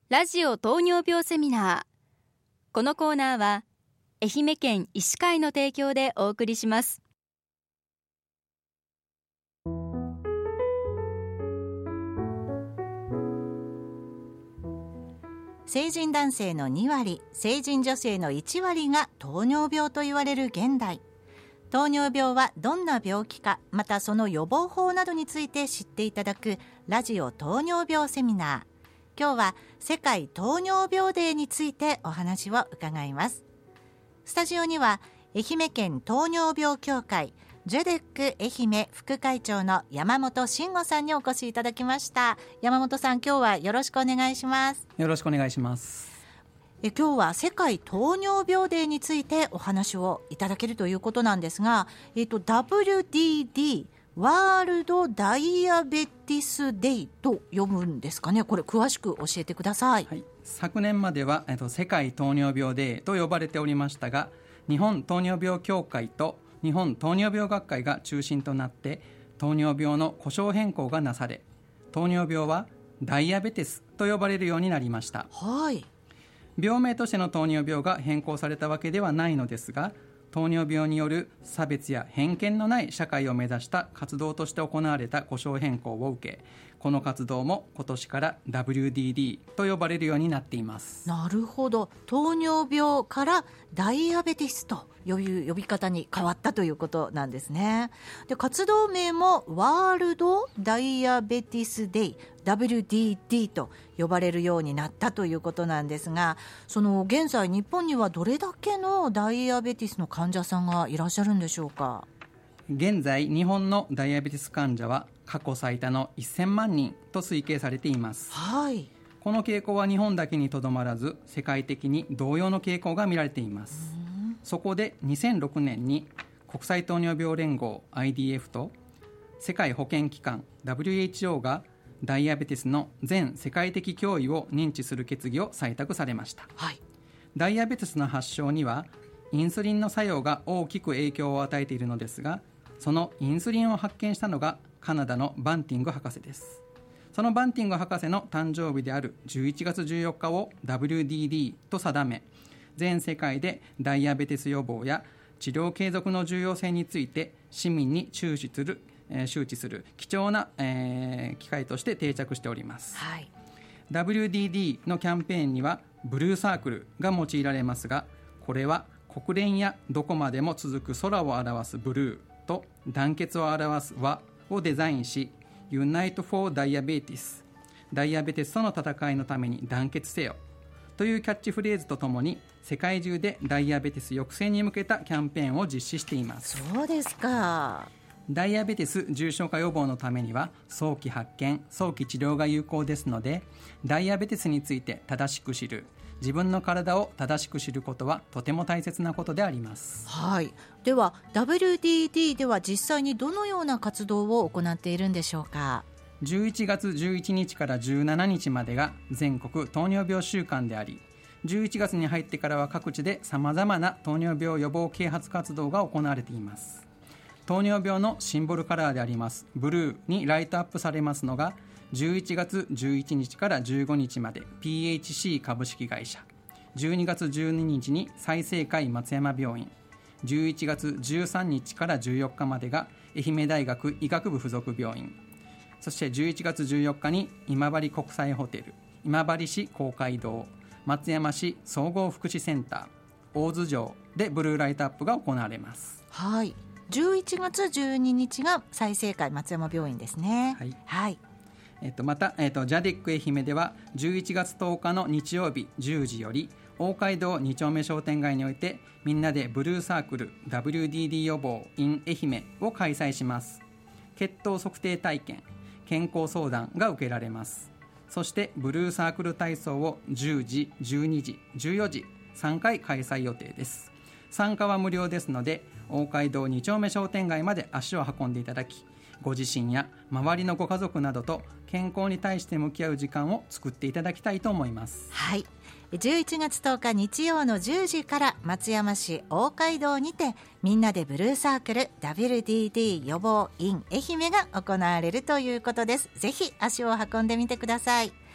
ラジオ糖尿病セミナー。このコーナーは愛媛県医師会の提供でお送りします。 成人男性の2割、成人女性の1割が糖尿病と言われる現代。糖尿病はどんな病気か、またその予防法などについて知っていただくラジオ糖尿病セミナー。今日は世界糖尿病デーについてお話を伺います。スタジオには愛媛県糖尿病協会ジェデック愛媛副会長の山本慎吾さんにお越しいただきました。山本さん、今日はよろしくお願いします。 よろしくお願いします。 今日は世界糖尿病デーについてお話をいただけるということなんですが、WDDワールドダイアベティスデイと読むんですかね。これ詳しく教えてください。 はい、昨年までは、世界糖尿病デーと呼ばれておりましたが、日本糖尿病協会と日本糖尿病学会が中心となって糖尿病の呼称変更がなされ、糖尿病はダイアベテスと呼ばれるようになりました。 はい、 病名としての糖尿病が変更されたわけではないのですが、糖尿病による差別や偏見のない社会を目指した活動として行われた呼称変更を受け、この活動も今年から WDD と呼ばれるようになっています。 なるほど。糖尿病からダイアベティスという呼び方に変わったということなんですね。で、活動名もワールドダイアベティスデイ WDD と呼ばれるようになったということなんですが、その現在日本にはどれだけのダイアベティスの患者さんがいらっしゃるんでしょうか。 現在日本のダイアベティス患者は過去最多の1000万人と推計されています。 はい、 この傾向は日本だけにとどまらず世界的に同様の傾向が見られています。そこで2006年に国際糖尿病連合 IDF と世界保健機関 WHO がダイアベティスの全世界的脅威を認知する決議を採択されました。 はい、 ダイアベティスの発症にはインスリンの作用が大きく影響を与えているのですが、そのインスリンを発見したのがカナダのバンティング博士です。そのバンティング博士の誕生日である11月14日を WDD と定め、全世界でダイアベティス予防や治療継続の重要性について市民に周知する貴重な、機会として定着しております。 はい、 WDD のキャンペーンにはブルーサークルが用いられますが、これは国連やどこまでも続く空を表すブルーと団結を表す和をデザインし、 Unite for Diabetes ダイアベテスとの戦いのために団結せよというキャッチフレーズとともに、世界中でダイアベテス抑制に向けたキャンペーンを実施しています。 そうですか。 ダイアベテス重症化予防のためには早期発見、早期治療が有効ですので、ダイアベテスについて正しく知る、自分の体を正しく知ることはとても大切なことであります。 はい、では WDD では実際にどのような活動を行っているんでしょうか。 11月11日から17日までが全国糖尿病週間であり、11月に入ってからは各地でさまざまな糖尿病予防啓発活動が行われています。糖尿病のシンボルカラーでありますブルーにライトアップされますのが、11月11日から15日まで PHC 株式会社、12月12日に済生会松山病院、11月13日から14日までが愛媛大学医学部附属病院、そして11月14日に今治国際ホテル、今治市公会堂、松山市総合福祉センター、大津城でブルーライトアップが行われます。 はい、11月12日が済生会松山病院ですね。 はい、 はい、 また、ジャデック愛媛では11月10日の日曜日10時より大街道2丁目商店街においてみんなでブルーサークル WDD 予防 in 愛媛を開催します。血糖測定体験、健康相談が受けられます。そしてブルーサークル体操を10時、12時、14時3回開催予定です。参加は無料ですので、大街道2丁目商店街まで足を運んでいただき、ご自身や周りのご家族などと健康に対して向き合う時間を作っていただきたいと思います。 はい、11月10日日曜の10時から松山市大街道にてみんなでブルーサークル WDD 予防 in 愛媛が行われるということです。ぜひ足を運んでみてください。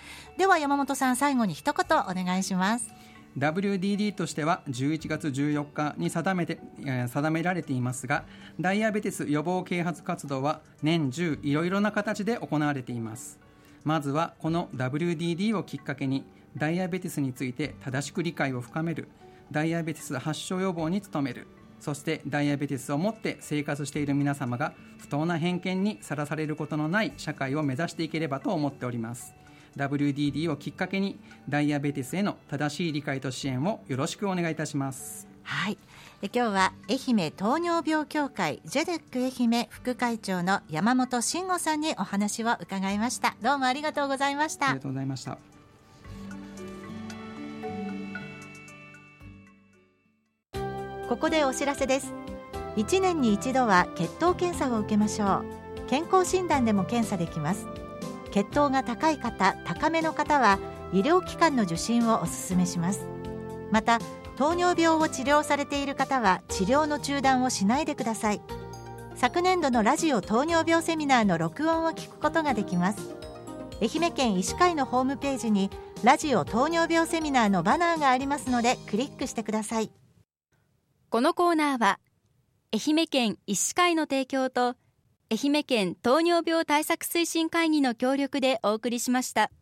では山本さん、最後に一言お願いします。 WDD としては11月14日に定められていますが、ダイアベティス予防啓発活動は年中いろいろな形で行われています。まずはこの WDD をきっかけにダイアベティスについて正しく理解を深める、ダイアベティス発症予防に努める、そしてダイアベティスをもって生活している皆様が不当な偏見にさらされることのない社会を目指していければと思っております。WDD をきっかけにダイアベティスへの正しい理解と支援をよろしくお願いいたします。 はい、今日は愛媛糖尿病協会ジェデック愛媛副会長の山本真吾さんにお話を伺いました。どうもありがとうございました。 ありがとうございました。 ここでお知らせです。1年に一度は血糖検査を受けましょう。健康診断でも検査できます。血糖が高い方、高めの方は医療機関の受診をお勧めします。また糖尿病を治療されている方は治療の中断をしないでください。昨年度のラジオ糖尿病セミナーの録音を聞くことができます。愛媛県医師会のホームページにラジオ糖尿病セミナーのバナーがありますのでクリックしてください。 このコーナーは愛媛県医師会の提供と愛媛県糖尿病対策推進会議の協力でお送りしました。